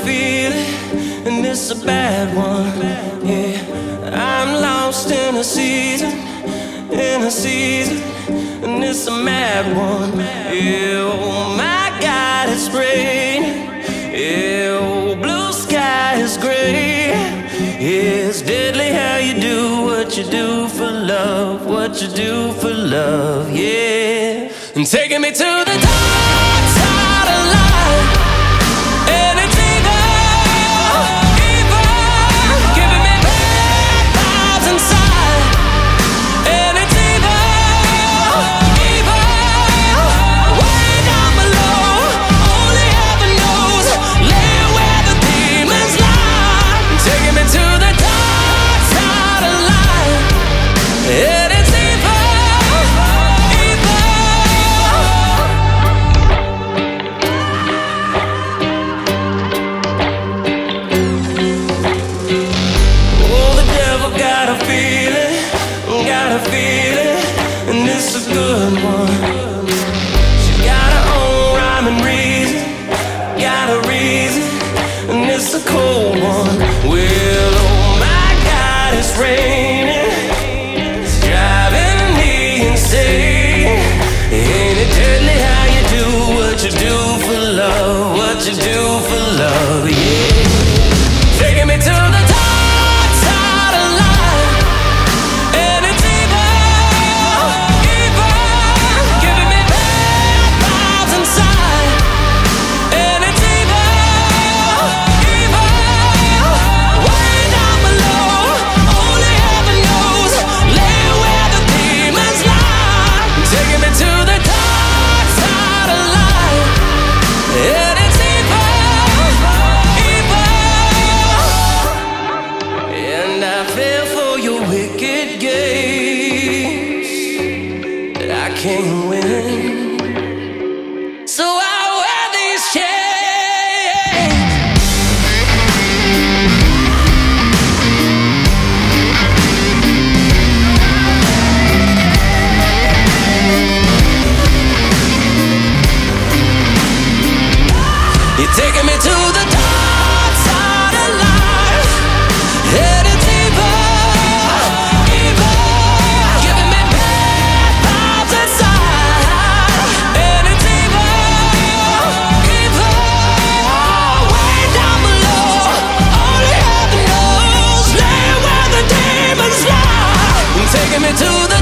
feeling, and it's a bad one. Yeah, I'm lost in a season, and it's a mad one. Yeah, oh my God, it's raining. Yeah, oh, blue sky is gray. Yeah, it's deadly how you do what you do for love, what you do for love. Yeah, and taking me to the dark side of life. And it's evil, giving me bad vibes inside. And it's evil, way down below. Only heaven knows, lay where the demons lie. Taking me to the dark side of life. And it's and it's a good one. She's got her own rhyme and reason, got a reason, and it's a cold one. Well, oh my God, it's raining, it's driving me insane. Ain't it deadly how you do what you do for love, what you do for love, yeah. Taking me to the dark side of life. And it's wicked games that I can't win, so I wear these chains. You're taking me to the dark side of life, and it's taking me to the